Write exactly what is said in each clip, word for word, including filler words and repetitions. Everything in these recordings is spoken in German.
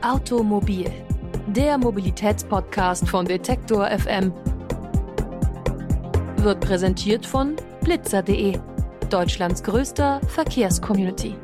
Automobil, der Mobilitätspodcast von Detektor F M, wird präsentiert von blitzer punkt de, Deutschlands größter Verkehrscommunity.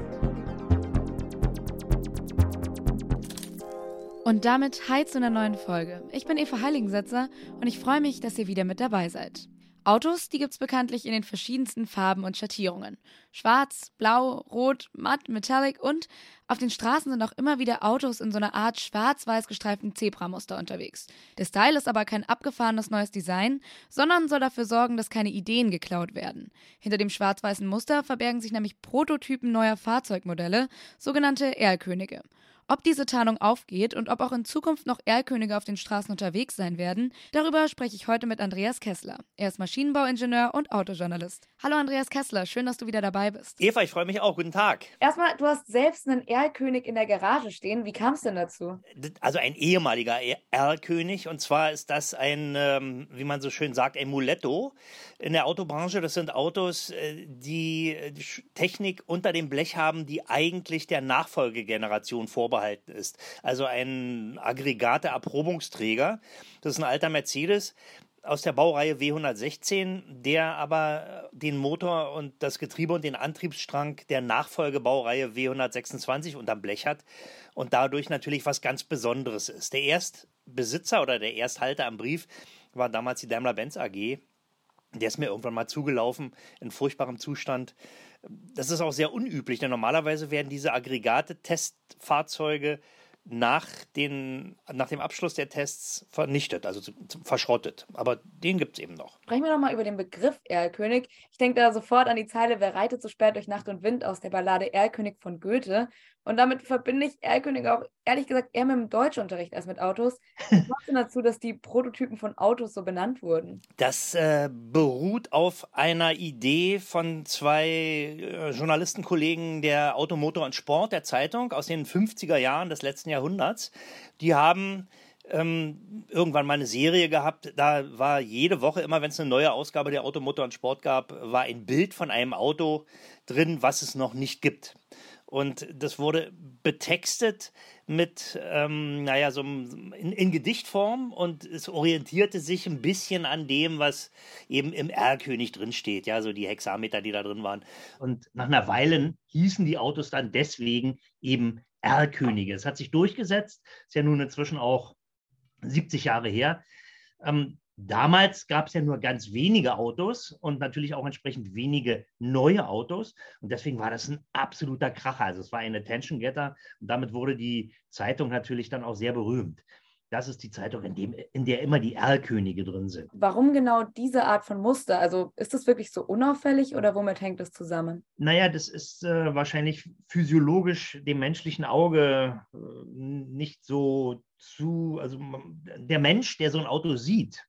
Und damit hi zu einer neuen Folge. Ich bin Eva Heiligensetzer und ich freue mich, dass ihr wieder mit dabei seid. Autos, die gibt's bekanntlich in den verschiedensten Farben und Schattierungen. Schwarz, blau, rot, matt, metallic und auf den Straßen sind auch immer wieder Autos in so einer Art schwarz-weiß gestreiften Zebramuster unterwegs. Der Style ist aber kein abgefahrenes neues Design, sondern soll dafür sorgen, dass keine Ideen geklaut werden. Hinter dem schwarz-weißen Muster verbergen sich nämlich Prototypen neuer Fahrzeugmodelle, sogenannte Erlkönige. Ob diese Tarnung aufgeht und ob auch in Zukunft noch Erlkönige auf den Straßen unterwegs sein werden, darüber spreche ich heute mit Andreas Kessler. Er ist Maschinenbauingenieur und Autojournalist. Hallo Andreas Kessler, schön, dass du wieder dabei bist. Eva, ich freue mich auch. Guten Tag. Erstmal, du hast selbst einen Erlkönig in der Garage stehen. Wie kam es denn dazu? Also ein ehemaliger Erlkönig, und zwar ist das ein, ähm, wie man so schön sagt, ein Muletto in der Autobranche. Das sind Autos, die Technik unter dem Blech haben, die eigentlich der Nachfolgegeneration vorbehalten ist. Also ein Aggregate-Erprobungsträger. Das ist ein alter Mercedes aus der Baureihe W hundertsechzehn, der aber den Motor und das Getriebe und den Antriebsstrang der Nachfolgebaureihe W hundertsechsundzwanzig unterm Blech hat und dadurch natürlich was ganz Besonderes ist. Der Erstbesitzer oder der Ersthalter am Brief war damals die Daimler-Benz A G. Der ist mir irgendwann mal zugelaufen, in furchtbarem Zustand. Das ist auch sehr unüblich, denn normalerweise werden diese Aggregate-Testfahrzeuge nach, den, nach dem Abschluss der Tests vernichtet, also zu, zu, verschrottet. Aber den gibt es eben noch. Sprechen wir doch mal über den Begriff Erlkönig. Ich denke da sofort an die Zeile, wer reitet so spät durch Nacht und Wind aus der Ballade Erlkönig von Goethe. Und damit verbinde ich Erlkönig auch, ehrlich gesagt, eher mit dem Deutschunterricht als mit Autos. Was macht denn dazu, dass die Prototypen von Autos so benannt wurden? Das äh, beruht auf einer Idee von zwei äh, Journalistenkollegen der Auto, Motor und Sport, der Zeitung, aus den fünfziger Jahren des letzten Jahrhunderts. Die haben ähm, irgendwann mal eine Serie gehabt, da war jede Woche, immer wenn es eine neue Ausgabe der Auto, Motor und Sport gab, war ein Bild von einem Auto drin, was es noch nicht gibt. Und das wurde betextet mit, ähm, naja, so in, in Gedichtform, und es orientierte sich ein bisschen an dem, was eben im Erlkönig drin steht, ja, so die Hexameter, die da drin waren. Und nach einer Weile hießen die Autos dann deswegen eben Erlkönige. Es hat sich durchgesetzt, ist ja nun inzwischen auch siebzig Jahre her. Ähm, Damals gab es ja nur ganz wenige Autos und natürlich auch entsprechend wenige neue Autos. Und deswegen war das ein absoluter Kracher. Also es war ein Attention-Getter und damit wurde die Zeitung natürlich dann auch sehr berühmt. Das ist die Zeitung, in, dem, in der immer die Erlkönige drin sind. Warum genau diese Art von Muster? Also ist das wirklich so unauffällig oder womit hängt das zusammen? Naja, das ist äh, wahrscheinlich physiologisch dem menschlichen Auge äh, nicht so zu... Also der Mensch, der so ein Auto sieht,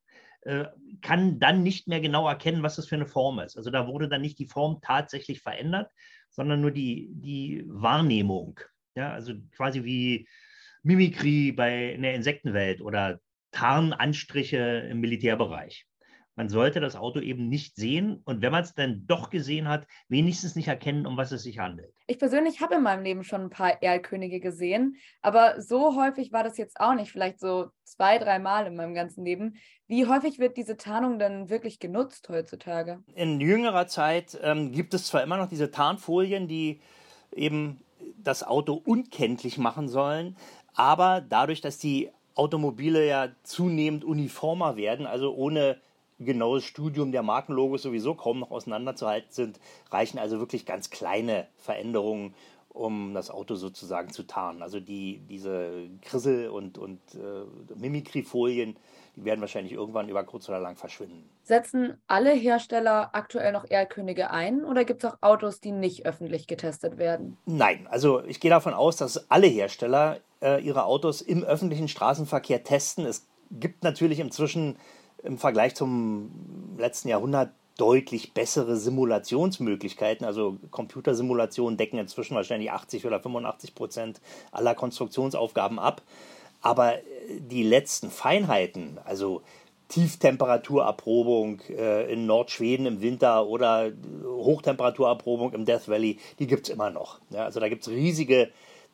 kann dann nicht mehr genau erkennen, was das für eine Form ist. Also da wurde dann nicht die Form tatsächlich verändert, sondern nur die, die Wahrnehmung. Ja, also quasi wie Mimikry bei, in der Insektenwelt oder Tarnanstriche im Militärbereich. Man sollte das Auto eben nicht sehen und wenn man es dann doch gesehen hat, wenigstens nicht erkennen, um was es sich handelt. Ich persönlich habe in meinem Leben schon ein paar Erlkönige gesehen, aber so häufig war das jetzt auch nicht, vielleicht so zwei, drei Mal in meinem ganzen Leben. Wie häufig wird diese Tarnung denn wirklich genutzt heutzutage? In jüngerer Zeit ähm, gibt es zwar immer noch diese Tarnfolien, die eben das Auto unkenntlich machen sollen, aber dadurch, dass die Automobile ja zunehmend uniformer werden, also ohne genaues Studium der Markenlogos sowieso kaum noch auseinanderzuhalten sind, reichen also wirklich ganz kleine Veränderungen, um das Auto sozusagen zu tarnen. Also die, diese Krissel- und, und äh, Mimikry-Folien, die werden wahrscheinlich irgendwann über kurz oder lang verschwinden. Setzen alle Hersteller aktuell noch Erlkönige ein oder gibt es auch Autos, die nicht öffentlich getestet werden? Nein, also ich gehe davon aus, dass alle Hersteller äh, ihre Autos im öffentlichen Straßenverkehr testen. Es gibt natürlich inzwischen im Vergleich zum letzten Jahrhundert deutlich bessere Simulationsmöglichkeiten. Also Computersimulationen decken inzwischen wahrscheinlich achtzig oder fünfundachtzig Prozent aller Konstruktionsaufgaben ab. Aber die letzten Feinheiten, also Tieftemperaturerprobung äh, in Nordschweden im Winter oder Hochtemperaturerprobung im Death Valley, die gibt es immer noch. Ja, also da gibt es riesige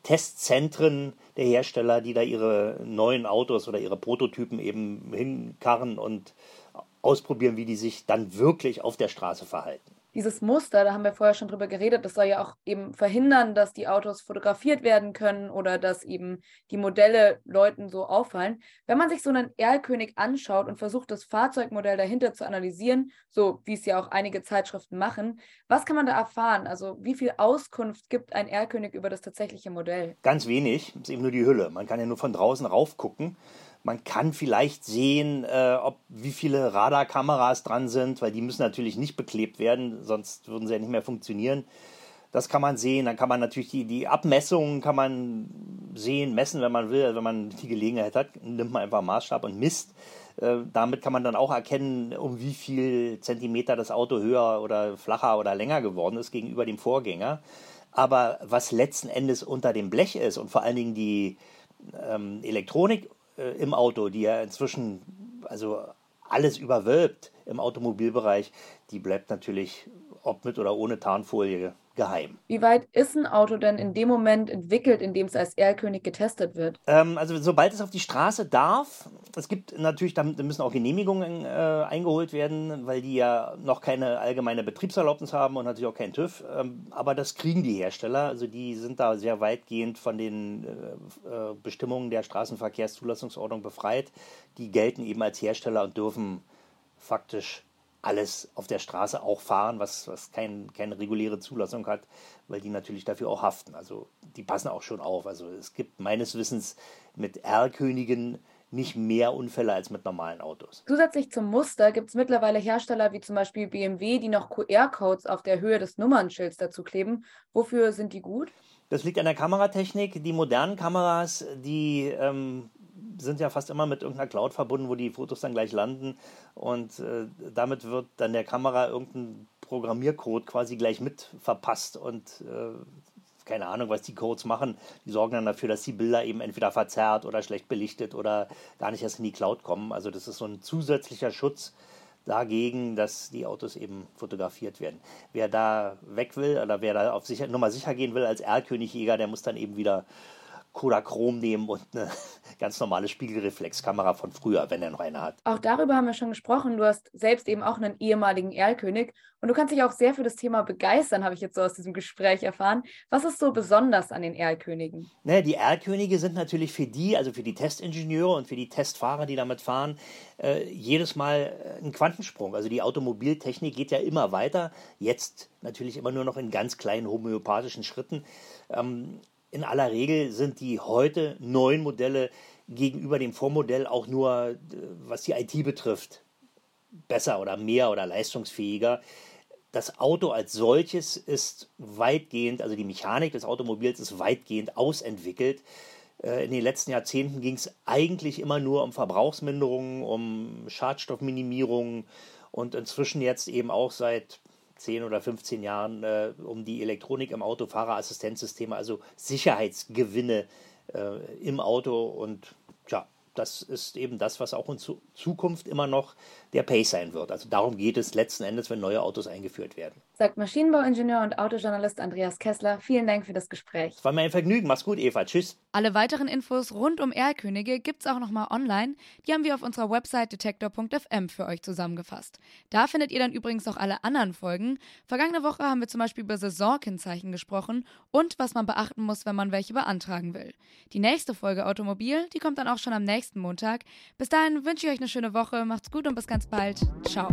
Testzentren der Hersteller, die da ihre neuen Autos oder ihre Prototypen eben hinkarren und ausprobieren, wie die sich dann wirklich auf der Straße verhalten. Dieses Muster, da haben wir vorher schon drüber geredet, das soll ja auch eben verhindern, dass die Autos fotografiert werden können oder dass eben die Modelle Leuten so auffallen. Wenn man sich so einen Erlkönig anschaut und versucht, das Fahrzeugmodell dahinter zu analysieren, so wie es ja auch einige Zeitschriften machen, was kann man da erfahren? Also wie viel Auskunft gibt ein Erlkönig über das tatsächliche Modell? Ganz wenig, das ist eben nur die Hülle. Man kann ja nur von draußen raufgucken. Man kann vielleicht sehen, äh, ob wie viele Radarkameras dran sind, weil die müssen natürlich nicht beklebt werden, sonst würden sie ja nicht mehr funktionieren. Das kann man sehen. Dann kann man natürlich die, die Abmessungen kann man sehen, messen, wenn man will. Wenn man die Gelegenheit hat, nimmt man einfach einen Maßstab und misst. Äh, damit kann man dann auch erkennen, um wie viel Zentimeter das Auto höher oder flacher oder länger geworden ist gegenüber dem Vorgänger. Aber was letzten Endes unter dem Blech ist und vor allen Dingen die ähm, Elektronik im Auto, die ja inzwischen also alles überwölbt im Automobilbereich, die bleibt natürlich, ob mit oder ohne Tarnfolie, geheim. Wie weit ist ein Auto denn in dem Moment entwickelt, in dem es als Erlkönig getestet wird? Ähm, also sobald es auf die Straße darf, es gibt natürlich, da müssen auch Genehmigungen äh, eingeholt werden, weil die ja noch keine allgemeine Betriebserlaubnis haben und natürlich auch keinen TÜV, ähm, aber das kriegen die Hersteller, also die sind da sehr weitgehend von den äh, äh, Bestimmungen der Straßenverkehrszulassungsordnung befreit. Die gelten eben als Hersteller und dürfen faktisch alles auf der Straße auch fahren, was, was kein, keine reguläre Zulassung hat, weil die natürlich dafür auch haften. Also die passen auch schon auf. Also es gibt meines Wissens mit Erlkönigen nicht mehr Unfälle als mit normalen Autos. Zusätzlich zum Muster gibt es mittlerweile Hersteller wie zum Beispiel B M W, die noch Q R-Codes auf der Höhe des Nummernschilds dazu kleben. Wofür sind die gut? Das liegt an der Kameratechnik. Die modernen Kameras, die ähm, sind ja fast immer mit irgendeiner Cloud verbunden, wo die Fotos dann gleich landen und äh, damit wird dann der Kamera irgendein Programmiercode quasi gleich mit verpasst und äh, keine Ahnung, was die Codes machen. Die sorgen dann dafür, dass die Bilder eben entweder verzerrt oder schlecht belichtet oder gar nicht erst in die Cloud kommen. Also das ist so ein zusätzlicher Schutz dagegen, dass die Autos eben fotografiert werden. Wer da weg will oder wer da auf sicher, Nummer sicher gehen will als Erlkönigjäger, der muss dann eben wieder Kodachrom nehmen und eine ganz normale Spiegelreflexkamera von früher, wenn er noch eine hat. Auch darüber haben wir schon gesprochen. Du hast selbst eben auch einen ehemaligen Erlkönig und du kannst dich auch sehr für das Thema begeistern, habe ich jetzt so aus diesem Gespräch erfahren. Was ist so besonders an den Erlkönigen? Naja, die Erlkönige sind natürlich für die, also für die Testingenieure und für die Testfahrer, die damit fahren, äh, jedes Mal ein Quantensprung. Also die Automobiltechnik geht ja immer weiter, jetzt natürlich immer nur noch in ganz kleinen homöopathischen Schritten. Ähm, In aller Regel sind die heute neuen Modelle gegenüber dem Vormodell auch nur, was die I T betrifft, besser oder mehr oder leistungsfähiger. Das Auto als solches ist weitgehend, also die Mechanik des Automobils ist weitgehend ausentwickelt. In den letzten Jahrzehnten ging es eigentlich immer nur um Verbrauchsminderungen, um Schadstoffminimierung und inzwischen jetzt eben auch seit zehn oder fünfzehn Jahren äh, um die Elektronik im Auto, Fahrerassistenzsysteme, also Sicherheitsgewinne äh, im Auto und ja, das ist eben das, was auch in zu- Zukunft immer noch der Pace sein wird. Also darum geht es letzten Endes, wenn neue Autos eingeführt werden. Sagt Maschinenbauingenieur und Autojournalist Andreas Kessler. Vielen Dank für das Gespräch. Es war mir ein Vergnügen. Mach's gut, Eva. Tschüss. Alle weiteren Infos rund um Erlkönige gibt's auch nochmal online. Die haben wir auf unserer Website detektor punkt f m für euch zusammengefasst. Da findet ihr dann übrigens auch alle anderen Folgen. Vergangene Woche haben wir zum Beispiel über Saisonkennzeichen gesprochen und was man beachten muss, wenn man welche beantragen will. Die nächste Folge Automobil, die kommt dann auch schon am nächsten Montag. Bis dahin wünsche ich euch eine schöne Woche. Macht's gut und bis ganz bald. Ciao.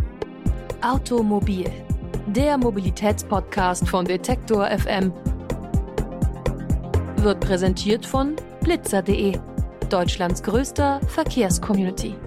Automobil, der Mobilitätspodcast von Detektor F M. Wird präsentiert von blitzer punkt de, Deutschlands größter Verkehrscommunity.